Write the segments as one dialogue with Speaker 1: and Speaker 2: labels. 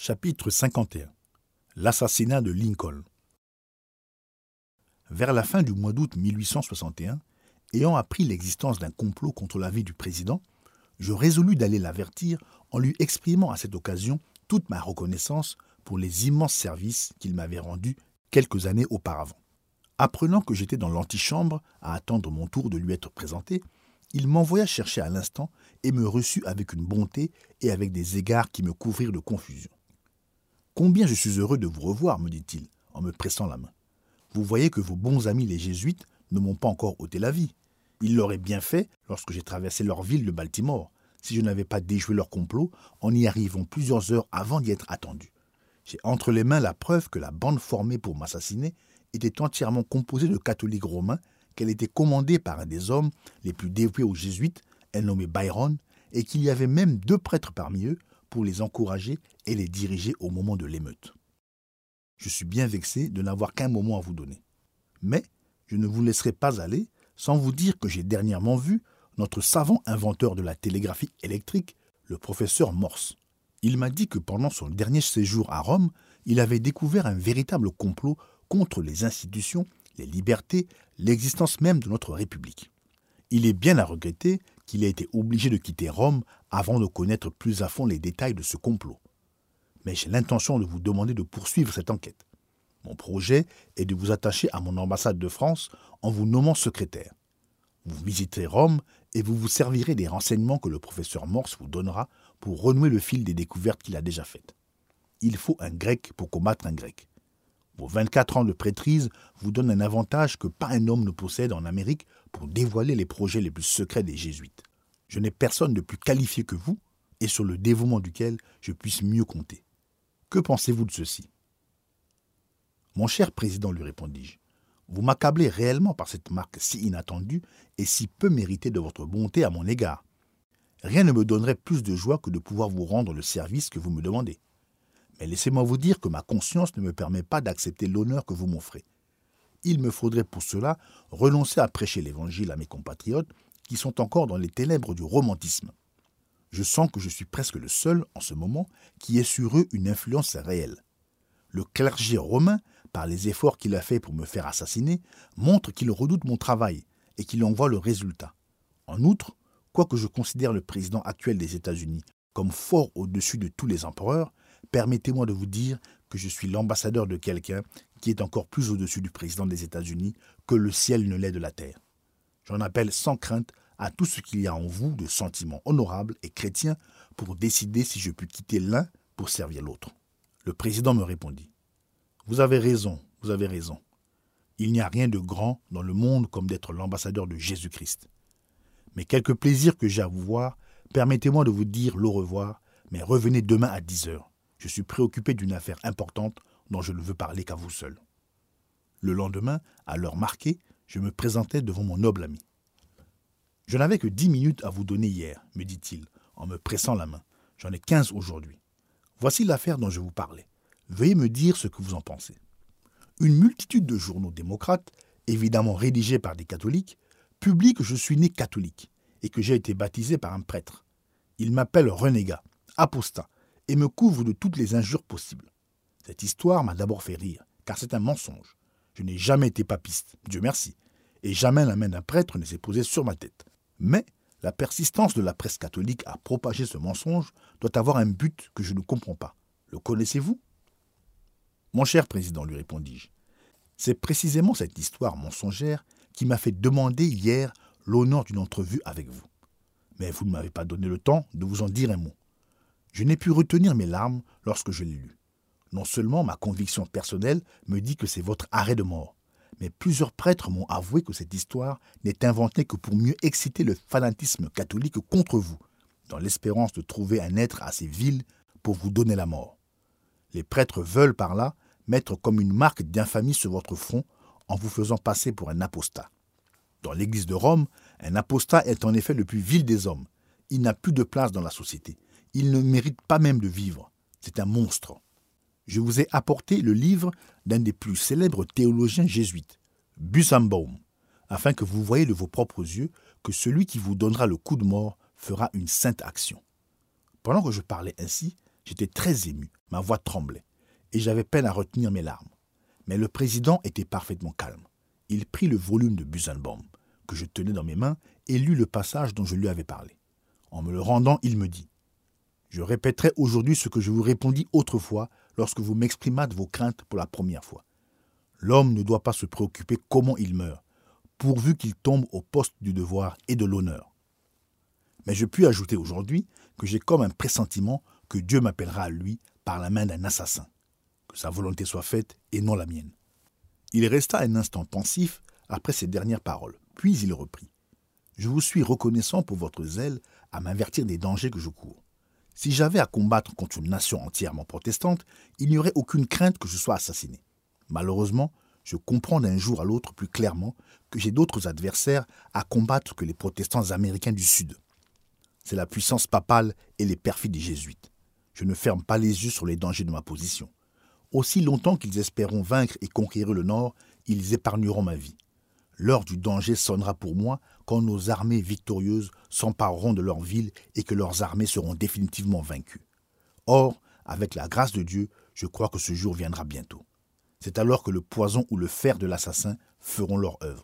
Speaker 1: Chapitre 51. L'assassinat de Lincoln. Vers la fin du mois d'août 1861, ayant appris l'existence d'un complot contre la vie du président, je résolus d'aller l'avertir en lui exprimant à cette occasion toute ma reconnaissance pour les immenses services qu'il m'avait rendus quelques années auparavant. Apprenant que j'étais dans l'antichambre à attendre mon tour de lui être présenté, il m'envoya chercher à l'instant et me reçut avec une bonté et avec des égards qui me couvrirent de confusion. « Combien je suis heureux de vous revoir, me dit-il, en me pressant la main. Vous voyez que vos bons amis les jésuites ne m'ont pas encore ôté la vie. Ils l'auraient bien fait lorsque j'ai traversé leur ville de Baltimore, si je n'avais pas déjoué leur complot en y arrivant plusieurs heures avant d'y être attendu. J'ai entre les mains la preuve que la bande formée pour m'assassiner était entièrement composée de catholiques romains, qu'elle était commandée par un des hommes les plus dévoués aux jésuites, un nommé Byron, et qu'il y avait même 2 prêtres parmi eux pour les encourager et les diriger au moment de l'émeute. Je suis bien vexé de n'avoir qu'un moment à vous donner. Mais je ne vous laisserai pas aller sans vous dire que j'ai dernièrement vu notre savant inventeur de la télégraphie électrique, le professeur Morse. Il m'a dit que pendant son dernier séjour à Rome, il avait découvert un véritable complot contre les institutions, les libertés, l'existence même de notre République. Il est bien à regretter qu'il ait été obligé de quitter Rome avant de connaître plus à fond les détails de ce complot. Mais j'ai l'intention de vous demander de poursuivre cette enquête. Mon projet est de vous attacher à mon ambassade de France en vous nommant secrétaire. Vous visiterez Rome et vous vous servirez des renseignements que le professeur Morse vous donnera pour renouer le fil des découvertes qu'il a déjà faites. Il faut un grec pour combattre un grec. Vos 24 ans de prêtrise vous donnent un avantage que pas un homme ne possède en Amérique pour dévoiler les projets les plus secrets des jésuites. Je n'ai personne de plus qualifié que vous et sur le dévouement duquel je puisse mieux compter. Que pensez-vous de ceci ? Mon cher président, lui répondis-je, vous m'accablez réellement par cette marque si inattendue et si peu méritée de votre bonté à mon égard. Rien ne me donnerait plus de joie que de pouvoir vous rendre le service que vous me demandez. Mais laissez-moi vous dire que ma conscience ne me permet pas d'accepter l'honneur que vous m'offrez. Il me faudrait pour cela renoncer à prêcher l'Évangile à mes compatriotes qui sont encore dans les ténèbres du romantisme. Je sens que je suis presque le seul, en ce moment, qui ait sur eux une influence réelle. Le clergé romain, par les efforts qu'il a faits pour me faire assassiner, montre qu'il redoute mon travail et qu'il en voit le résultat. En outre, quoique je considère le président actuel des États-Unis comme fort au-dessus de tous les empereurs, permettez-moi de vous dire que je suis l'ambassadeur de quelqu'un qui est encore plus au-dessus du président des États-Unis que le ciel ne l'est de la terre. J'en appelle sans crainte à tout ce qu'il y a en vous de sentiments honorables et chrétiens pour décider si je puis quitter l'un pour servir l'autre. Le président me répondit. Vous avez raison. Il n'y a rien de grand dans le monde comme d'être l'ambassadeur de Jésus-Christ. Mais quelque plaisir que j'ai à vous voir, permettez-moi de vous dire au revoir, mais revenez demain à 10h. Je suis préoccupé d'une affaire importante dont je ne veux parler qu'à vous seul. Le lendemain, à l'heure marquée, je me présentai devant mon noble ami. Je n'avais que 10 minutes à vous donner hier, me dit-il, en me pressant la main. J'en ai 15 aujourd'hui. Voici l'affaire dont je vous parlais. Veuillez me dire ce que vous en pensez. Une multitude de journaux démocrates, évidemment rédigés par des catholiques, publient que je suis né catholique et que j'ai été baptisé par un prêtre. Ils m'appellent renégat, apostat, et me couvrent de toutes les injures possibles. Cette histoire m'a d'abord fait rire, car c'est un mensonge. Je n'ai jamais été papiste, Dieu merci, et jamais la main d'un prêtre ne s'est posée sur ma tête. Mais la persistance de la presse catholique à propager ce mensonge doit avoir un but que je ne comprends pas. Le connaissez-vous ? Mon cher président, lui répondis-je, c'est précisément cette histoire mensongère qui m'a fait demander hier l'honneur d'une entrevue avec vous. Mais vous ne m'avez pas donné le temps de vous en dire un mot. Je n'ai pu retenir mes larmes lorsque je l'ai lu. Non seulement ma conviction personnelle me dit que c'est votre arrêt de mort, mais plusieurs prêtres m'ont avoué que cette histoire n'est inventée que pour mieux exciter le fanatisme catholique contre vous, dans l'espérance de trouver un être assez vil pour vous donner la mort. Les prêtres veulent par là mettre comme une marque d'infamie sur votre front en vous faisant passer pour un apostat. Dans l'Église de Rome, un apostat est en effet le plus vil des hommes. Il n'a plus de place dans la société. Il ne mérite pas même de vivre. C'est un monstre. Je vous ai apporté le livre d'un des plus célèbres théologiens jésuites, Busenbaum, afin que vous voyiez de vos propres yeux que celui qui vous donnera le coup de mort fera une sainte action. Pendant que je parlais ainsi, J'étais très ému, ma voix tremblait, et j'avais peine à retenir mes larmes. Mais le président était parfaitement calme. Il prit le volume de Busenbaum, que je tenais dans mes mains, et lut le passage dont je lui avais parlé. En me le rendant, il me dit « Je répéterai aujourd'hui ce que je vous répondis autrefois lorsque vous m'exprimâtes vos craintes pour la première fois. L'homme ne doit pas se préoccuper comment il meurt, pourvu qu'il tombe au poste du devoir et de l'honneur. Mais je puis ajouter aujourd'hui que j'ai comme un pressentiment que Dieu m'appellera à lui par la main d'un assassin. Que sa volonté soit faite et non la mienne. » Il resta un instant pensif après ces dernières paroles, puis il reprit. « Je vous suis reconnaissant pour votre zèle à m'avertir des dangers que je cours. Si j'avais à combattre contre une nation entièrement protestante, il n'y aurait aucune crainte que je sois assassiné. Malheureusement, je comprends d'un jour à l'autre plus clairement que j'ai d'autres adversaires à combattre que les protestants américains du Sud. C'est la puissance papale et les perfides des jésuites. Je ne ferme pas les yeux sur les dangers de ma position. Aussi longtemps qu'ils espéreront vaincre et conquérir le Nord, ils épargneront ma vie. L'heure du danger sonnera pour moi quand nos armées victorieuses s'empareront de leurs villes et que leurs armées seront définitivement vaincues. Or, avec la grâce de Dieu, je crois que ce jour viendra bientôt. C'est alors que le poison ou le fer de l'assassin feront leur œuvre. »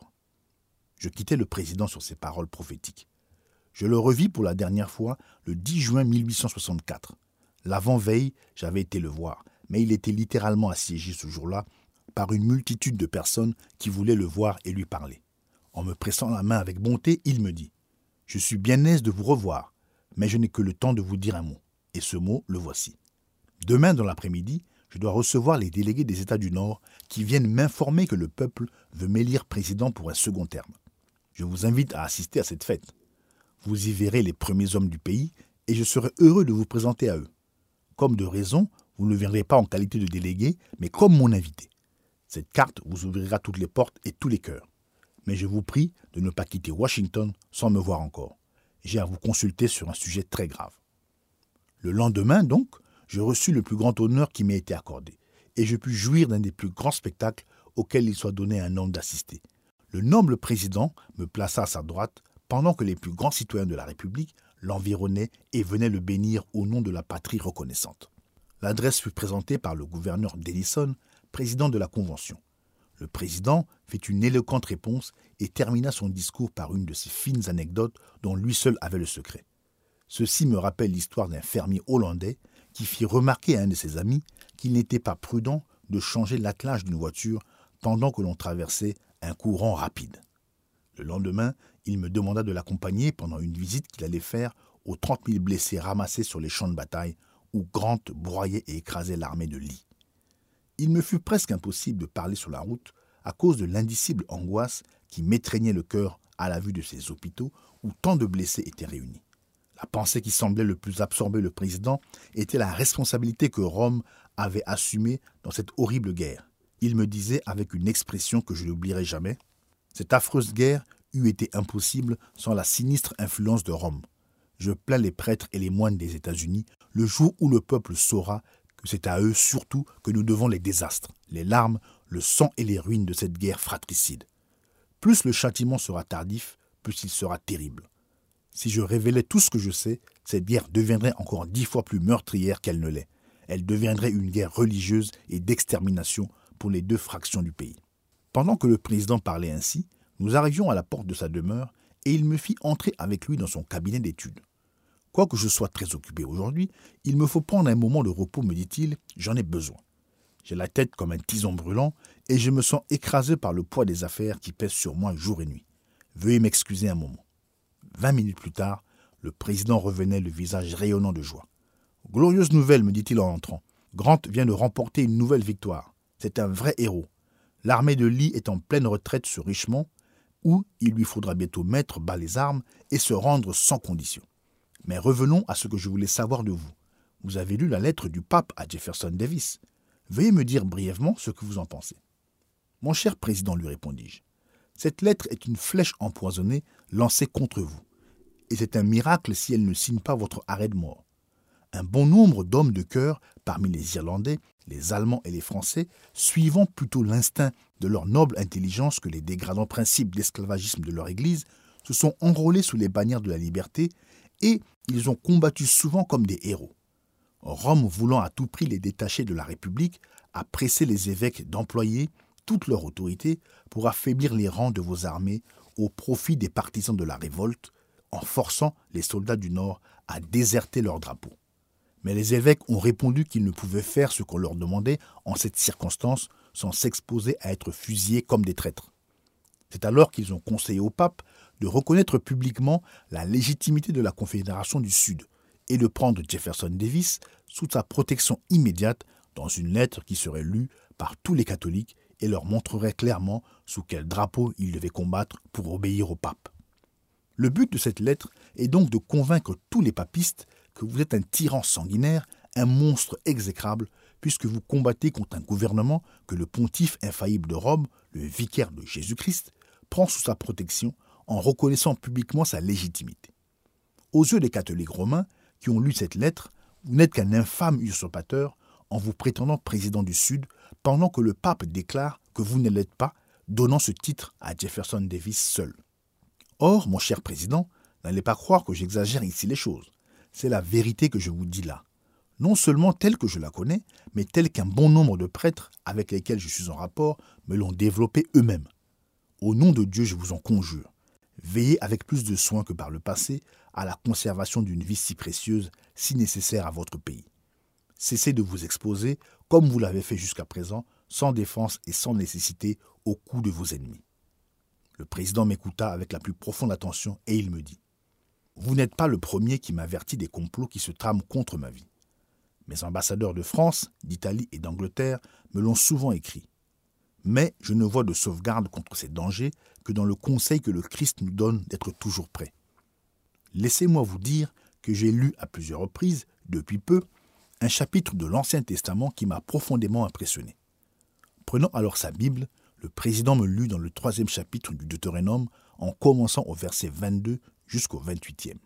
Speaker 1: Je quittai le président sur ces paroles prophétiques. Je le revis pour la dernière fois le 10 juin 1864. L'avant-veille, j'avais été le voir, mais il était littéralement assiégé ce jour-là par une multitude de personnes qui voulaient le voir et lui parler. En me pressant la main avec bonté, il me dit « Je suis bien aise de vous revoir, mais je n'ai que le temps de vous dire un mot. Et ce mot, le voici. Demain dans l'après-midi, je dois recevoir les délégués des États du Nord qui viennent m'informer que le peuple veut m'élire président pour un second terme. Je vous invite à assister à cette fête. Vous y verrez les premiers hommes du pays et je serai heureux de vous présenter à eux. Comme de raison, vous ne viendrez pas en qualité de délégué, mais comme mon invité. Cette carte vous ouvrira toutes les portes et tous les cœurs. Mais je vous prie de ne pas quitter Washington sans me voir encore. J'ai à vous consulter sur un sujet très grave. » Le lendemain, donc, je reçus le plus grand honneur qui m'ait été accordé, et je pus jouir d'un des plus grands spectacles auxquels il soit donné à un homme d'assister. Le noble président me plaça à sa droite, pendant que les plus grands citoyens de la République l'environnaient et venaient le bénir au nom de la patrie reconnaissante. L'adresse fut présentée par le gouverneur Dennison, président de la Convention. Le président fit une éloquente réponse et termina son discours par une de ces fines anecdotes dont lui seul avait le secret. Ceci me rappelle l'histoire d'un fermier hollandais qui fit remarquer à un de ses amis qu'il n'était pas prudent de changer l'attelage d'une voiture pendant que l'on traversait un courant rapide. Le lendemain, il me demanda de l'accompagner pendant une visite qu'il allait faire aux 30 000 blessés ramassés sur les champs de bataille où Grant broyait et écrasait l'armée de Lee. Il me fut presque impossible de parler sur la route à cause de l'indicible angoisse qui m'étreignait le cœur à la vue de ces hôpitaux où tant de blessés étaient réunis. La pensée qui semblait le plus absorber le président était la responsabilité que Rome avait assumée dans cette horrible guerre. Il me disait avec une expression que je n'oublierai jamais « Cette affreuse guerre eût été impossible sans la sinistre influence de Rome. Je plains les prêtres et les moines des États-Unis le jour où le peuple saura que c'est à eux surtout que nous devons les désastres, les larmes, le sang et les ruines de cette guerre fratricide. Plus le châtiment sera tardif, plus il sera terrible. Si je révélais tout ce que je sais, cette guerre deviendrait encore 10 fois plus meurtrière qu'elle ne l'est. Elle deviendrait une guerre religieuse et d'extermination pour les 2 fractions du pays. » Pendant que le président parlait ainsi, nous arrivions à la porte de sa demeure et il me fit entrer avec lui dans son cabinet d'études. « Quoique je sois très occupé aujourd'hui, il me faut prendre un moment de repos, me dit-il, j'en ai besoin. J'ai la tête comme un tison brûlant et je me sens écrasé par le poids des affaires qui pèsent sur moi jour et nuit. Veuillez m'excuser un moment. » 20 minutes plus tard, le président revenait le visage rayonnant de joie. « Glorieuse nouvelle, me dit-il en entrant. Grant vient de remporter une nouvelle victoire. C'est un vrai héros. L'armée de Lee est en pleine retraite sur Richmond, où il lui faudra bientôt mettre bas les armes et se rendre sans condition. Mais revenons à ce que je voulais savoir de vous. Vous avez lu la lettre du pape à Jefferson Davis. Veuillez me dire brièvement ce que vous en pensez. »« Mon cher président, lui répondis-je, cette lettre est une flèche empoisonnée lancée contre vous. Et c'est un miracle si elle ne signe pas votre arrêt de mort. Un bon nombre d'hommes de cœur, parmi les Irlandais, les Allemands et les Français, suivant plutôt l'instinct de leur noble intelligence que les dégradants principes d'esclavagisme de leur Église, se sont enrôlés sous les bannières de la liberté et ils ont combattu souvent comme des héros. Rome voulant à tout prix les détacher de la République, a pressé les évêques d'employer toute leur autorité pour affaiblir les rangs de vos armées au profit des partisans de la révolte, en forçant les soldats du Nord à déserter leur drapeau. Mais les évêques ont répondu qu'ils ne pouvaient faire ce qu'on leur demandait en cette circonstance sans s'exposer à être fusillés comme des traîtres. C'est alors qu'ils ont conseillé au pape de reconnaître publiquement la légitimité de la Confédération du Sud et de prendre Jefferson Davis sous sa protection immédiate dans une lettre qui serait lue par tous les catholiques et leur montrerait clairement sous quel drapeau ils devaient combattre pour obéir au pape. Le but de cette lettre est donc de convaincre tous les papistes que vous êtes un tyran sanguinaire, un monstre exécrable, puisque vous combattez contre un gouvernement que le pontife infaillible de Rome, le vicaire de Jésus-Christ, prend sous sa protection en reconnaissant publiquement sa légitimité. Aux yeux des catholiques romains qui ont lu cette lettre, vous n'êtes qu'un infâme usurpateur en vous prétendant président du Sud, pendant que le pape déclare que vous ne l'êtes pas, donnant ce titre à Jefferson Davis seul. Or, mon cher président, n'allez pas croire que j'exagère ici les choses. C'est la vérité que je vous dis là. Non seulement telle que je la connais, mais telle qu'un bon nombre de prêtres avec lesquels je suis en rapport me l'ont développée eux-mêmes. Au nom de Dieu, je vous en conjure, veillez avec plus de soin que par le passé à la conservation d'une vie si précieuse, si nécessaire à votre pays. Cessez de vous exposer, comme vous l'avez fait jusqu'à présent, sans défense et sans nécessité, aux coups de vos ennemis. Le président m'écouta avec la plus profonde attention et il me dit « Vous n'êtes pas le premier qui m'avertit des complots qui se trament contre ma vie. Mes ambassadeurs de France, d'Italie et d'Angleterre me l'ont souvent écrit. Mais je ne vois de sauvegarde contre ces dangers que dans le conseil que le Christ nous donne d'être toujours prêts. Laissez-moi vous dire que j'ai lu à plusieurs reprises, depuis peu, un chapitre de l'Ancien Testament qui m'a profondément impressionné. Prenant alors sa Bible, le président me lut dans le 3e chapitre du Deutéronome en commençant au verset 22 jusqu'au 28e.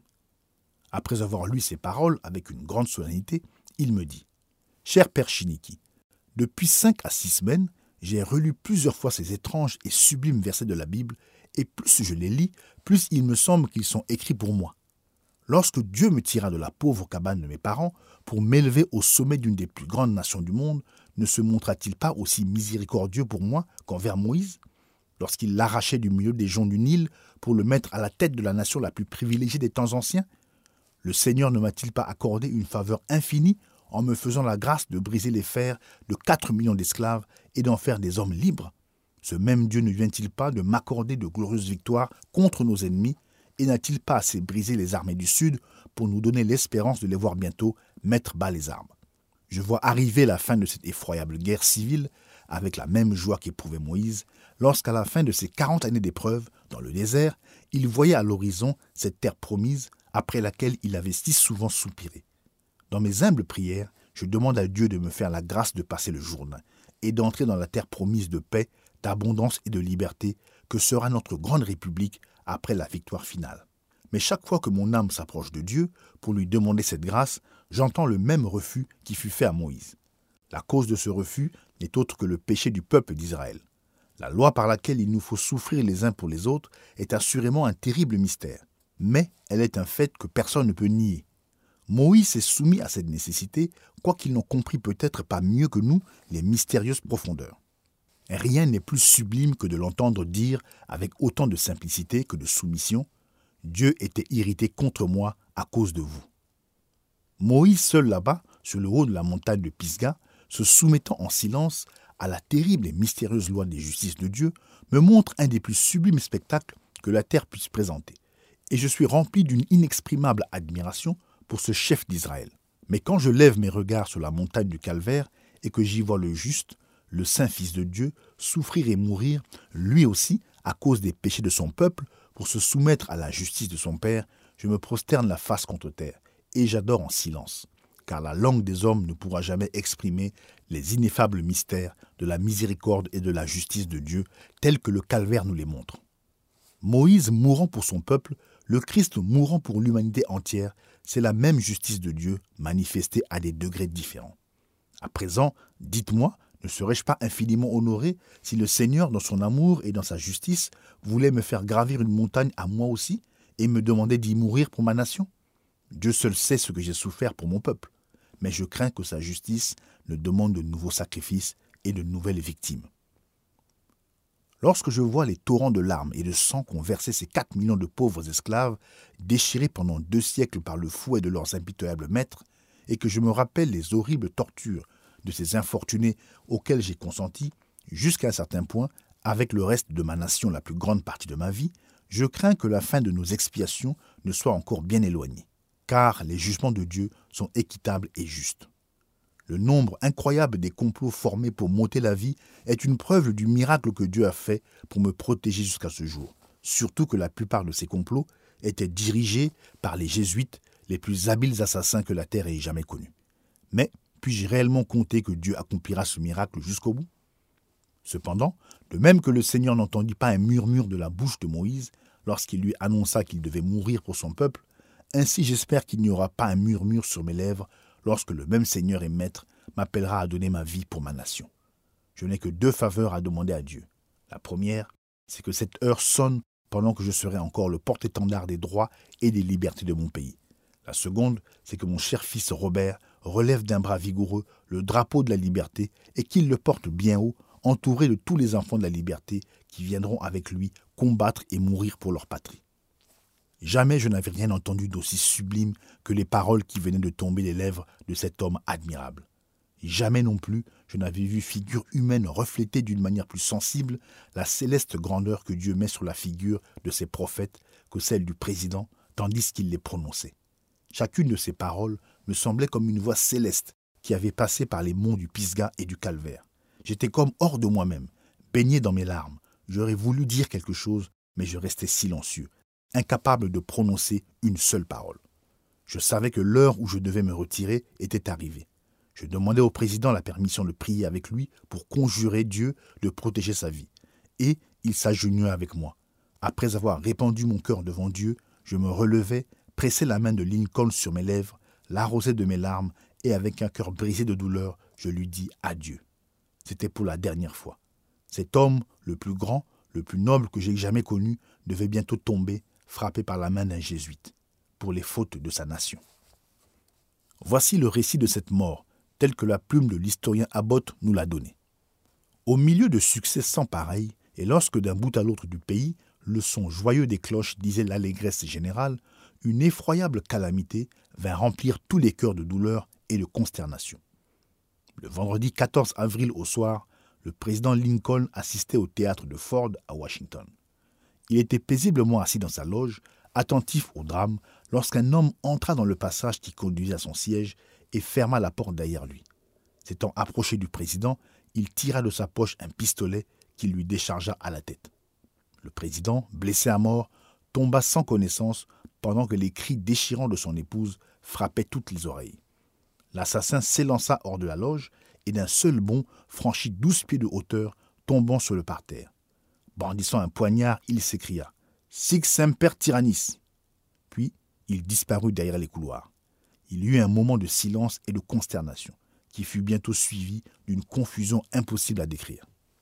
Speaker 1: Après avoir lu ces paroles avec une grande solennité, il me dit « Cher Père Chiniki, depuis 5 à 6 semaines, j'ai relu plusieurs fois ces étranges et sublimes versets de la Bible, et plus je les lis, plus il me semble qu'ils sont écrits pour moi. Lorsque Dieu me tira de la pauvre cabane de mes parents pour m'élever au sommet d'une des plus grandes nations du monde, ne se montra-t-il pas aussi miséricordieux pour moi qu'envers Moïse, lorsqu'il l'arrachait du milieu des joncs du Nil pour le mettre à la tête de la nation la plus privilégiée des temps anciens? Le Seigneur ne m'a-t-il pas accordé une faveur infinie en me faisant la grâce de briser les fers de 4 millions d'esclaves et d'en faire des hommes libres? Ce même Dieu ne vient-il pas de m'accorder de glorieuses victoires contre nos ennemis et n'a-t-il pas assez brisé les armées du Sud pour nous donner l'espérance de les voir bientôt mettre bas les armes? Je vois arriver la fin de cette effroyable guerre civile avec la même joie qu'éprouvait Moïse lorsqu'à la fin de ses 40 années d'épreuve dans le désert, il voyait à l'horizon cette terre promise après laquelle il avait si souvent soupiré. Dans mes humbles prières, je demande à Dieu de me faire la grâce de passer le Jourdain et d'entrer dans la terre promise de paix, d'abondance et de liberté que sera notre grande République après la victoire finale. Mais chaque fois que mon âme s'approche de Dieu pour lui demander cette grâce, j'entends le même refus qui fut fait à Moïse. La cause de ce refus n'est autre que le péché du peuple d'Israël. La loi par laquelle il nous faut souffrir les uns pour les autres est assurément un terrible mystère, mais elle est un fait que personne ne peut nier. Moïse s'est soumis à cette nécessité, quoiqu'il n'en comprit peut-être pas mieux que nous les mystérieuses profondeurs. Rien n'est plus sublime que de l'entendre dire avec autant de simplicité que de soumission « Dieu était irrité contre moi à cause de vous ». Moïse seul là-bas, sur le haut de la montagne de Pisga, se soumettant en silence à la terrible et mystérieuse loi des justices de Dieu, me montre un des plus sublimes spectacles que la terre puisse présenter. Et je suis rempli d'une inexprimable admiration pour ce chef d'Israël. Mais quand je lève mes regards sur la montagne du Calvaire et que j'y vois le juste, le saint Fils de Dieu, souffrir et mourir, lui aussi, à cause des péchés de son peuple, pour se soumettre à la justice de son Père, je me prosterne la face contre terre, et j'adore en silence, car la langue des hommes ne pourra jamais exprimer les ineffables mystères de la miséricorde et de la justice de Dieu, tels que le Calvaire nous les montre. Moïse mourant pour son peuple, le Christ mourant pour l'humanité entière, c'est la même justice de Dieu manifestée à des degrés différents. À présent, dites-moi, ne serais-je pas infiniment honoré si le Seigneur, dans son amour et dans sa justice, voulait me faire gravir une montagne à moi aussi et me demander d'y mourir pour ma nation? Dieu seul sait ce que j'ai souffert pour mon peuple. mais je crains que sa justice ne demande de nouveaux sacrifices et de nouvelles victimes. Lorsque je vois les torrents de larmes et de sang qu'ont versé ces 4 millions de pauvres esclaves, déchirés pendant 2 siècles par le fouet de leurs impitoyables maîtres, et que je me rappelle les horribles tortures de ces infortunés auxquels j'ai consenti, jusqu'à un certain point, avec le reste de ma nation la plus grande partie de ma vie, je crains que la fin de nos expiations ne soit encore bien éloignée, car les jugements de Dieu sont équitables et justes. Le nombre incroyable des complots formés pour m'ôter la vie est une preuve du miracle que Dieu a fait pour me protéger jusqu'à ce jour. Surtout que la plupart de ces complots étaient dirigés par les jésuites, les plus habiles assassins que la terre ait jamais connus. Mais puis-je réellement compter que Dieu accomplira ce miracle jusqu'au bout ? Cependant, de même que le Seigneur n'entendit pas un murmure de la bouche de Moïse lorsqu'il lui annonça qu'il devait mourir pour son peuple, ainsi j'espère qu'il n'y aura pas un murmure sur mes lèvres lorsque le même Seigneur et Maître m'appellera à donner ma vie pour ma nation. Je n'ai que 2 faveurs à demander à Dieu. La première, c'est que cette heure sonne pendant que je serai encore le porte-étendard des droits et des libertés de mon pays. La seconde, c'est que mon cher fils Robert relève d'un bras vigoureux le drapeau de la liberté et qu'il le porte bien haut, entouré de tous les enfants de la liberté qui viendront avec lui combattre et mourir pour leur patrie. Jamais je n'avais rien entendu d'aussi sublime que les paroles qui venaient de tomber des lèvres de cet homme admirable. Jamais non plus je n'avais vu figure humaine refléter d'une manière plus sensible la céleste grandeur que Dieu met sur la figure de ses prophètes que celle du président, tandis qu'il les prononçait. Chacune de ces paroles me semblait comme une voix céleste qui avait passé par les monts du Pisgah et du Calvaire. J'étais comme hors de moi-même, baigné dans mes larmes. J'aurais voulu dire quelque chose, mais je restais silencieux, incapable de prononcer une seule parole. Je savais que l'heure où je devais me retirer était arrivée. Je demandai au président la permission de prier avec lui pour conjurer Dieu de protéger sa vie. Et il s'agenouilla avec moi. Après avoir répandu mon cœur devant Dieu, je me relevai, pressai la main de Lincoln sur mes lèvres, l'arrosai de mes larmes et avec un cœur brisé de douleur, je lui dis adieu. C'était pour la dernière fois. Cet homme, le plus grand, le plus noble que j'ai jamais connu, devait bientôt tomber, frappé par la main d'un jésuite, pour les fautes de sa nation. Voici le récit de cette mort, tel que la plume de l'historien Abbott nous l'a donné. Au milieu de succès sans pareil, et lorsque d'un bout à l'autre du pays, le son joyeux des cloches disait l'allégresse générale, une effroyable calamité vint remplir tous les cœurs de douleur et de consternation. Le vendredi 14 avril au soir, le président Lincoln assistait au théâtre de Ford à Washington. Il était paisiblement assis dans sa loge, attentif au drame, lorsqu'un homme entra dans le passage qui conduisait à son siège et ferma la porte derrière lui. S'étant approché du président, il tira de sa poche un pistolet qu'il lui déchargea à la tête. Le président, blessé à mort, tomba sans connaissance pendant que les cris déchirants de son épouse frappaient toutes les oreilles. L'assassin s'élança hors de la loge et d'un seul bond franchit 12 pieds de hauteur, tombant sur le parterre. Brandissant un poignard, il s'écria « Sic semper tyrannis !» Puis il disparut derrière les couloirs. Il y eut un moment de silence et de consternation, qui fut bientôt suivi d'une confusion impossible à décrire.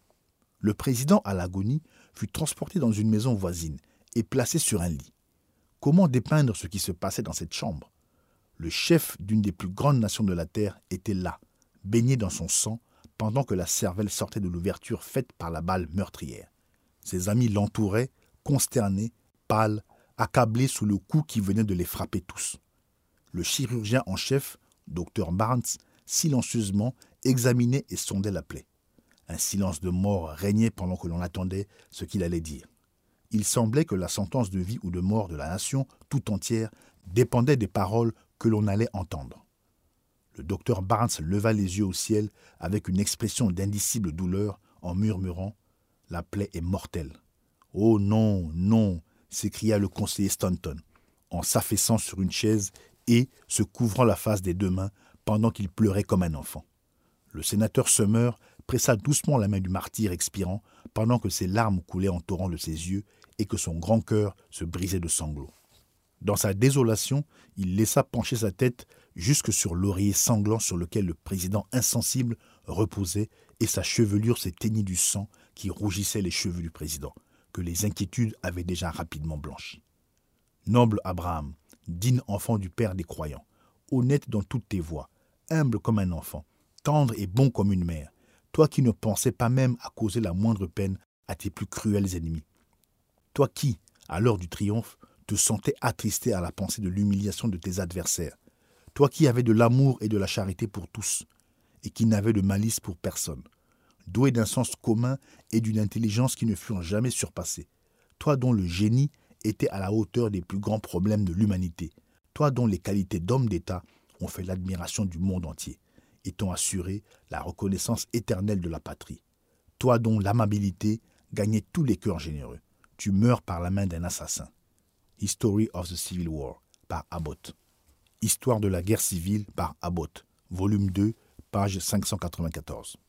Speaker 1: Le président, à l'agonie, fut transporté dans une maison voisine et placé sur un lit. Comment dépeindre ce qui se passait dans cette chambre ? Le chef d'une des plus grandes nations de la terre était là, baigné dans son sang, pendant que la cervelle sortait de l'ouverture faite par la balle meurtrière. Ses amis l'entouraient, consternés, pâles, accablés sous le coup qui venait de les frapper tous. Le chirurgien en chef, Dr Barnes, silencieusement examinait et sondait la plaie. Un silence de mort régnait pendant que l'on attendait ce qu'il allait dire. Il semblait que la sentence de vie ou de mort de la nation tout entière dépendait des paroles que l'on allait entendre. Le docteur Barnes leva les yeux au ciel avec une expression d'indicible douleur en murmurant « La plaie est mortelle ». « Oh non, non !» s'écria le conseiller Stanton, en s'affaissant sur une chaise et se couvrant la face des 2 mains pendant qu'il pleurait comme un enfant. Le sénateur Sumner pressa doucement la main du martyr expirant pendant que ses larmes coulaient en torrent de ses yeux et que son grand cœur se brisait de sanglots. Dans sa désolation, il laissa pencher sa tête jusque sur l'oreiller sanglant sur lequel le président insensible reposait et sa chevelure s'est teignit du sang qui rougissait les cheveux du président, que les inquiétudes avaient déjà rapidement blanchi. Noble Abraham, digne enfant du Père des croyants, honnête dans toutes tes voies, humble comme un enfant, tendre et bon comme une mère, toi qui ne pensais pas même à causer la moindre peine à tes plus cruels ennemis. Toi qui, à l'heure du triomphe, te sentais attristé à la pensée de l'humiliation de tes adversaires. Toi qui avais de l'amour et de la charité pour tous, et qui n'avais de malice pour personne. Doué d'un sens commun et d'une intelligence qui ne furent jamais surpassées. Toi dont le génie était à la hauteur des plus grands problèmes de l'humanité. Toi dont les qualités d'homme d'État ont fait l'admiration du monde entier et t'ont assuré la reconnaissance éternelle de la patrie. Toi dont l'amabilité gagnait tous les cœurs généreux. Tu meurs par la main d'un assassin. History of the Civil War, par Abbott. Histoire de la guerre civile, par Abbott. Volume 2, page 594.